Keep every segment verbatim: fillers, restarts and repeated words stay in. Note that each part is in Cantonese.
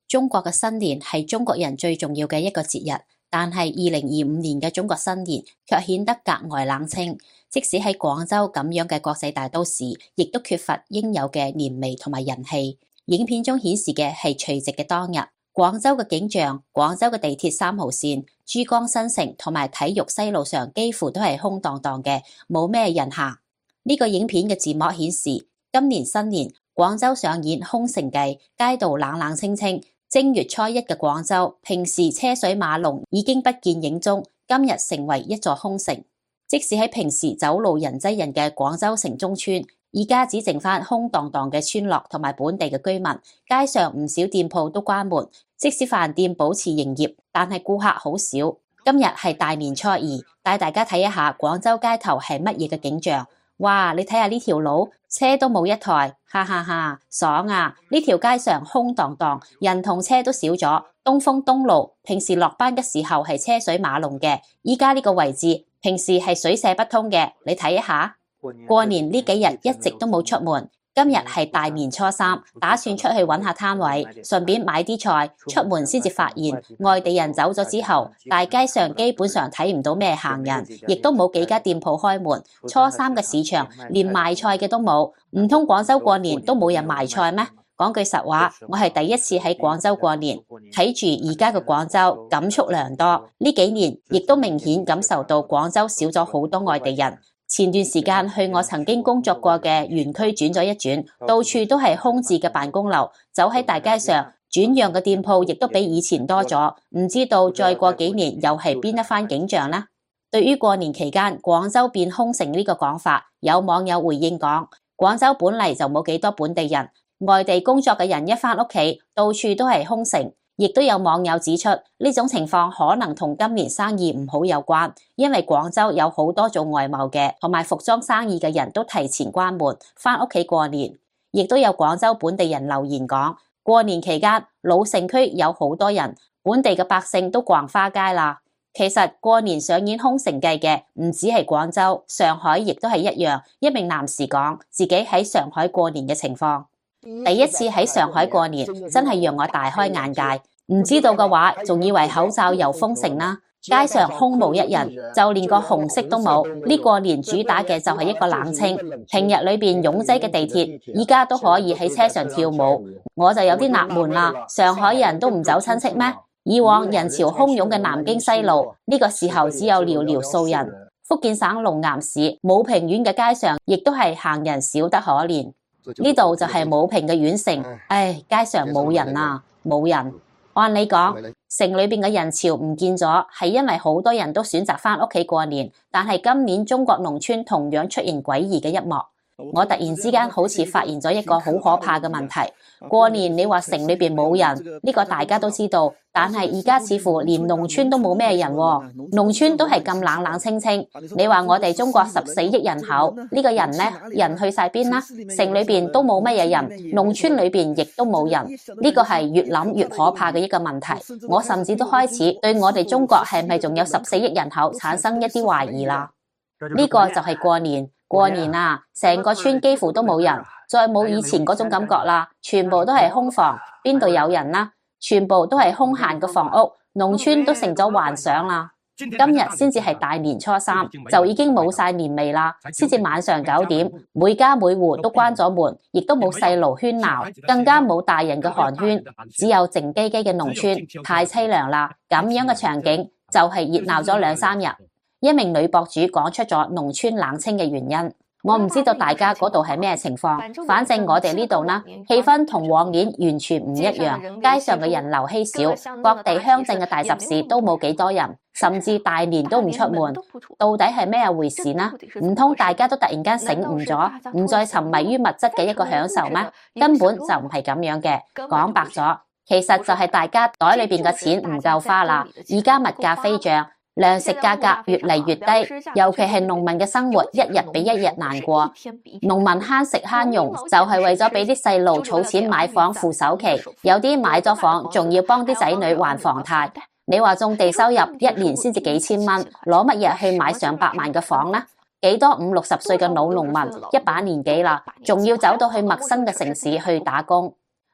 中國嘅新年係中國人最重要嘅一個節日，但係二零二五年嘅中國新年卻顯得格外冷清。即使喺廣州咁樣嘅國際大都市，亦都缺乏應有嘅年味同埋人氣。影片中顯示嘅係除夕嘅當日，廣州嘅景象，廣州嘅地鐵三號線、珠江新城同埋體育西路上幾乎都係空蕩蕩嘅，冇咩人行。呢個影片嘅字幕顯示，今年新年廣州上演空城計，街道冷冷清清。正月初一嘅廣州，平時車水馬龍已經不見影蹤，今日成為一座空城。即使喺平時走路人擠人嘅廣州城中村，而家只剩翻空蕩蕩嘅村落同埋本地嘅居民，街上唔少店鋪都關門，即使飯店保持營業，但係顧客好少。今日係大年初二，帶大家睇一下廣州街頭係乜嘢嘅景象。哇！你睇下呢條路，車都冇一台，哈哈哈，爽啊！呢條街上空蕩蕩，人同車都少咗。東風東路平時落班嘅時候係車水馬龍嘅，依家呢個位置平時係水泄不通嘅。你睇一下，過年呢幾日一直都冇出門，今日係大年初三，打算出去揾下攤位，順便買啲菜。出門先至發現，外地人走咗之後，大街上基本上睇唔到咩行人，亦都冇幾家店鋪開門。初三嘅市場連賣菜嘅都冇，唔通廣州過年都冇人賣菜咩？講句實話，我係第一次喺廣州過年，睇住而家嘅廣州，感觸良多。呢幾年亦都明顯感受到廣州少咗好多外地人。前段時間去我曾經工作過嘅園區轉咗一轉，到處都係空置嘅辦公樓，走喺大街上，轉讓嘅店鋪亦都比以前多咗。唔知道再過幾年又係邊一番景象呢？對於過年期間廣州變空城呢個講法，有網友回應講，廣州本嚟就冇幾多本地人，外地工作嘅人一返屋企，到處都係空城。亦都有網友指出，呢種情況可能同今年生意唔好有關，因為廣州有好多做外貿嘅同埋服裝生意嘅人都提前關門，返屋企過年。亦都有廣州本地人留言講，過年期間老城區有好多人，本地嘅百姓都逛花街啦。其實過年上演空城計嘅唔止係廣州，上海亦都係一樣。一名男士講自己喺上海過年嘅情況。第一次喺上海過年，真係讓我大開眼界。唔知道嘅話，仲以為口罩又封城啦。街上空無一人，就連個紅色都冇。呢過年主打嘅就係一個冷清。平日裏邊擁擠嘅地鐵，而家都可以喺車上跳舞。我就有啲納悶啦，上海人都唔走親戚咩？以往人潮洶湧嘅南京西路，呢個時候只有寥寥數人。福建省龍岩市武平縣嘅街上，亦都係行人少得可憐。呢度就係武平嘅縣城，唉，街上冇人啊，冇人。按理講，城裏邊嘅人潮唔見咗，係因為好多人都選擇返屋企過年。但係今年中國農村同樣出現詭異嘅一幕。我突然之間好似發現咗一個好可怕嘅問題。過年你話城裏邊冇人，呢個大家都知道，但係而家似乎連農村都冇咩人喎，農村都係咁冷冷清清。你話我哋中國十四億人口，呢個人呢？人去晒邊啦？城裏邊都冇乜嘢人，農村裏邊亦都冇人，呢個係越諗越可怕嘅一個問題。我甚至都開始對我哋中國係咪仲有十四億人口產生一啲懷疑啦。呢個就係過年。過年啊，成個村幾乎都冇人，再冇以前嗰種感覺啦，全部都係空房，邊度有人啦？全部都係空閒嘅房屋，農村都成咗幻想啦。今日先至係大年初三，就已經冇晒年味啦。先至晚上九點，每家每戶都關咗門，亦都冇細路喧鬧，更加冇大人嘅寒暄，只有靜雞雞嘅農村，太淒涼啦。咁樣嘅場景就係熱鬧咗兩三日。一名女博主講出咗農村冷清嘅原因，我唔知道大家嗰度係咩情況，反正我哋呢度呢，氣氛同往年完全唔一樣，街上嘅人流稀少，各地鄉鎮嘅大集市都冇幾多人，甚至大年都唔出門，到底係咩回事呢？唔通大家都突然間醒悟咗，唔再沉迷於物質嘅一個享受咩？根本就唔係咁樣嘅，講白咗，其實就係大家袋裏邊嘅錢唔夠花啦，而家物價飛漲。糧食價格越嚟越低，尤其係農民嘅生活一日比一日難過。農民慳食慳用，就係為咗俾啲細路儲錢買房付首期，有啲買咗房仲要幫啲仔女還房貸。你話種地收入一年先至幾千蚊，攞乜嘢去買上百萬嘅房呢？幾多五六十歲嘅老農民一把年紀啦，仲要走到去陌生嘅城市去打工。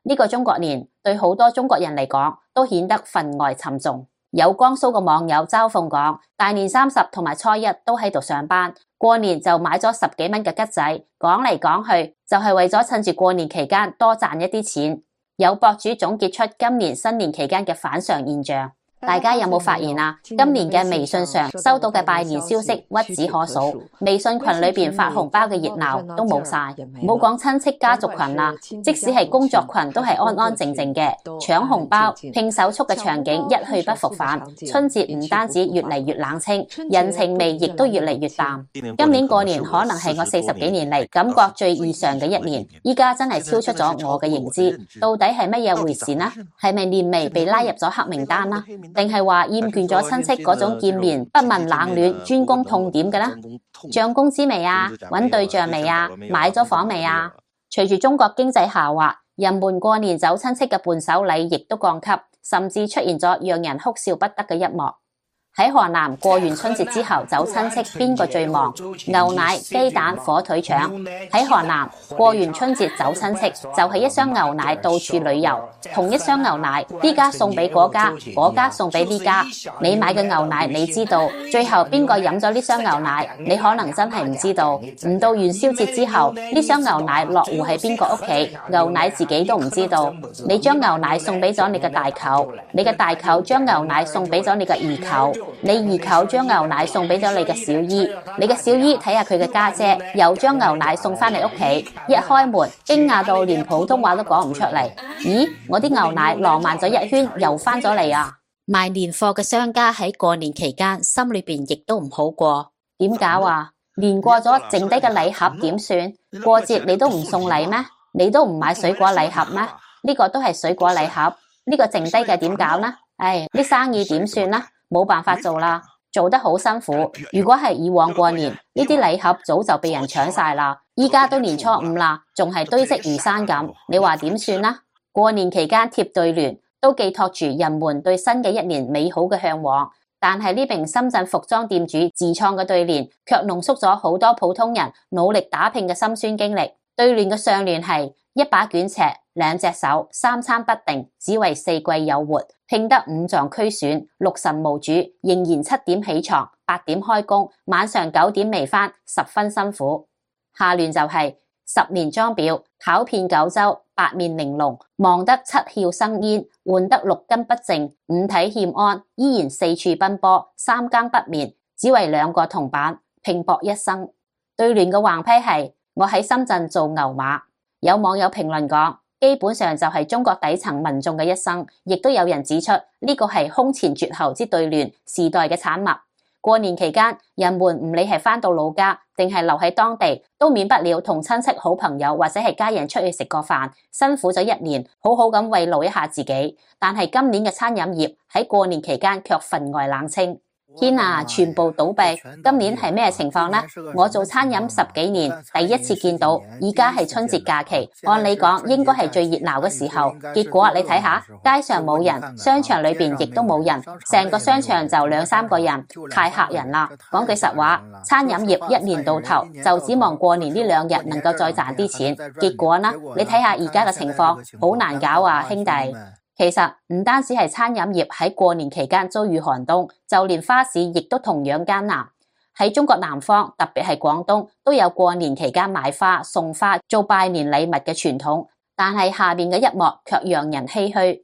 呢個中國年對好多中國人嚟講都顯得分外沉重。有江蘇嘅網友嘲諷講，大年三十同埋初一都喺度上班，過年就買咗十幾蚊嘅桔仔，講嚟講去就係為咗趁住過年期間多賺一啲錢。有博主總結出今年新年期間嘅反常現象。大家有冇發現啊？今年嘅微信上收到嘅拜年消息屈指可數，微信群裏邊發紅包嘅熱鬧都冇晒。冇講親戚家族群啦，即使係工作群都係安安靜靜嘅，搶紅包、拼手速嘅場景一去不復返。春節唔單止越嚟越冷清，人情味亦都越嚟越淡。今年過年可能係我四十幾年嚟感覺最異常嘅一年，依家真係超出咗我嘅認知。到底係乜嘢回事呢？係咪年味被拉入咗黑名單啦？定係話厭倦咗親戚嗰種見面不問冷暖、專攻痛點嘅呢？漲工資未啊？揾對象未啊？買咗房未啊？隨住中國經濟下滑，人們過年走親戚嘅伴手禮亦都降級，甚至出現咗讓人哭笑不得嘅一幕。喺河南過完春節之後走親戚邊個最忙？牛奶、雞蛋、火腿腸。喺河南過完春節走親戚就係一箱牛奶到處旅遊，同一箱牛奶呢家送俾嗰家，嗰家送俾呢家。你買嘅牛奶你知道，最後邊個飲咗呢箱牛奶你可能真係唔知道。唔到元宵節之後，呢箱牛奶落戶喺邊個屋企，牛奶自己都唔知道。你將牛奶送俾咗你嘅大舅，你嘅大舅將牛奶送俾咗你嘅二舅，你二舅將牛奶送俾咗你嘅小姨，你嘅小姨睇下佢嘅家姐，又將牛奶送翻嚟屋企。一開門，驚訝到連普通話都講唔出嚟。咦，我啲牛奶浪漫咗一圈，又翻咗嚟啊！賣年貨嘅商家喺過年期間心裏邊亦都唔好過。點搞啊？年過咗，剩低嘅禮盒點算？過節你都唔送禮咩？你都唔買水果禮盒咩？呢個都係水果禮盒，呢個剩低嘅點搞呢？唉，啲生意點算呢？冇辦法做啦，做得好辛苦。如果係以往過年，呢啲禮盒早就被人搶晒啦。依家都年初五啦，仲係堆積如山咁，你話點算呢？過年期間貼對聯，都寄託住人們對新嘅一年美好嘅向往。但係呢名深圳服裝店主自創嘅對聯，卻濃縮咗好多普通人努力打拼嘅心酸經歷。對聯嘅上聯係一把卷尺，兩隻手，三餐不定，只為四季有活，拼得五臟俱損，六神無主，仍然七點起床，八點開工，晚上九點未返，十分辛苦。下聯就係十年裝裱，跑遍九州，八面玲瓏，忙得七竅生煙，換得六根不淨，五體欠安，依然四處奔波，三更不眠，只為兩個銅板，拼搏一生。對聯嘅橫批係我喺深圳做牛馬。有網友評論講，基本上就係中國底層民眾嘅一生，亦都有人指出呢個係空前絕後之對聯時代嘅產物。過年期間，人們唔理係返到老家定係留喺當地，都免不了同親戚、好朋友或者係家人出去食個飯，辛苦咗一年，好好咁慰勞一下自己。但係今年嘅餐飲業喺過年期間卻分外冷清。天啊，全部倒閉！今年係咩情況呢？我做餐飲十幾年，第一次見到，而家係春節假期，按理講應該係最熱鬧嘅時候，結果你睇下，街上冇人，商場裏邊亦都冇人，成個商場就兩三個人，太嚇人啦！講句實話，餐飲業一年到頭就指望過年呢兩日能夠再賺啲錢，結果呢？你睇下而家嘅情況，好難搞啊，兄弟！其實唔單止係餐飲業喺過年期間遭遇寒冬，就連花市亦都同樣艱難。喺中國南方，特別係廣東，都有過年期間買花、送花、做拜年禮物嘅傳統。但係下面嘅一幕卻讓人唏噓。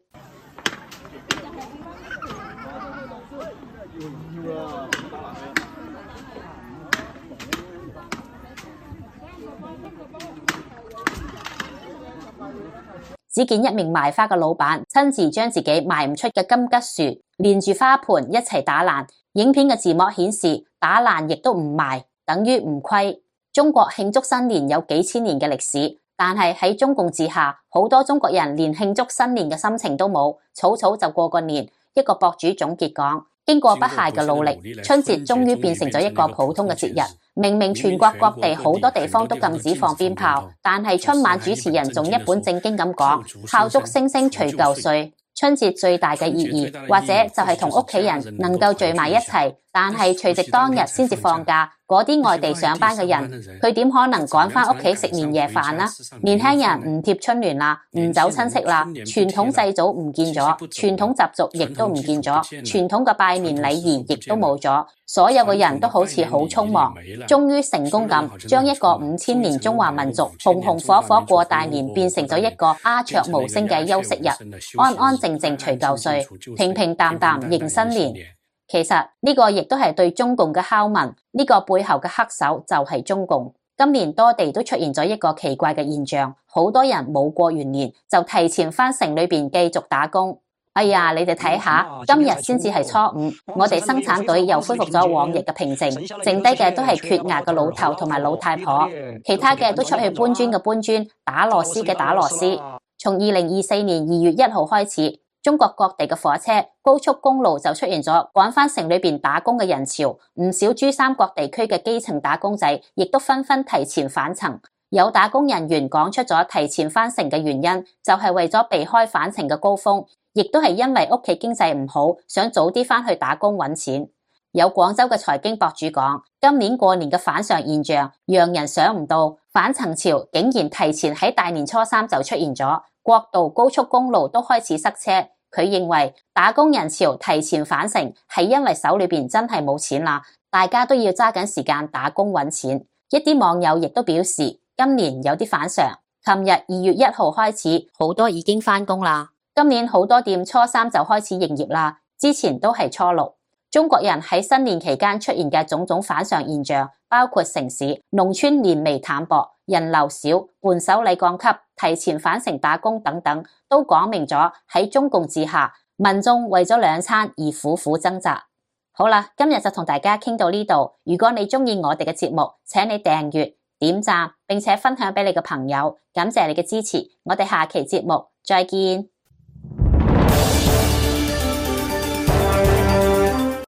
只見一名賣花嘅老闆親自將自己賣唔出嘅金桔樹連住花盆一齊打爛。影片嘅字幕顯示，打爛亦都唔賣，等於唔虧。中國慶祝新年有幾千年嘅歷史，但係喺中共治下，好多中國人連慶祝新年嘅心情都冇，草草就過個年。一個博主總結講，經過不懈嘅努力，春節終於變成咗一個普通嘅節日。明明全國各地好多地方都禁止放鞭炮，但係春晚主持人仲一本正經咁講，炮竹聲聲除舊歲。春節最大嘅意義，或者就係同屋企人能夠聚埋一齊， 但係除夕當日先至放假，嗰啲外地上班嘅人，佢點可能趕返屋企食年夜飯呢？年輕人唔貼春聯啦，唔走親戚啦，傳統祭祖唔見咗，傳統習俗亦都唔見咗，傳統嘅拜年禮儀亦都冇咗，所有嘅人都好似好匆忙，終於成功咁將一個五千年中華民族紅紅火火過大年變成咗一個鴉雀無聲嘅休息日，安安靜靜除舊歲，平平淡淡迎新年。其實呢個亦都係對中共嘅拷問，呢個背後嘅黑手就係中共。今年多地都出現咗一個奇怪嘅現象，好多人冇過完年就提前返城裏邊繼續打工。哎呀，你哋睇下，今日先至係初五，我哋生產隊又恢復咗往日嘅平靜，剩低嘅都係缺牙嘅老頭同埋老太婆，其他嘅都出去搬磚嘅搬磚，打螺絲嘅打螺絲。從二零二四年二月一號開始，中國各地嘅火車、高速公路就出現咗趕返城裏邊打工嘅人潮，唔少珠三角地區嘅基層打工仔亦都紛紛提前返程。有打工人員講出咗提前返城嘅原因，就係為咗避開返程嘅高峰，亦都係因為屋企經濟唔好，想早啲返去打工揾錢。有廣州嘅財經博主講，今年過年嘅反常現象，讓人想唔到返程潮竟然提前喺大年初三就出現咗，國道、高速公路都開始塞車。佢認為打工人潮提前返城係因為手裏邊真係冇錢啦，大家都要揸緊時間打工揾錢。一啲網友亦都表示，今年有啲反常。琴日二月一號開始，好多已經返工啦。今年好多店初三就開始營業啦，之前都係初六。中國人喺新年期間出現嘅種種反常現象，包括城市、農村年味淡薄、人流少、伴手禮降級、提前返城打工等等，都講明咗喺中共治下，民眾為咗兩餐而苦苦掙扎。好啦，今日就同大家傾到呢度。如果你鍾意我哋嘅節目，請你訂閱、點讚，並且分享俾你嘅朋友。感謝你嘅支持，我哋下期節目再見。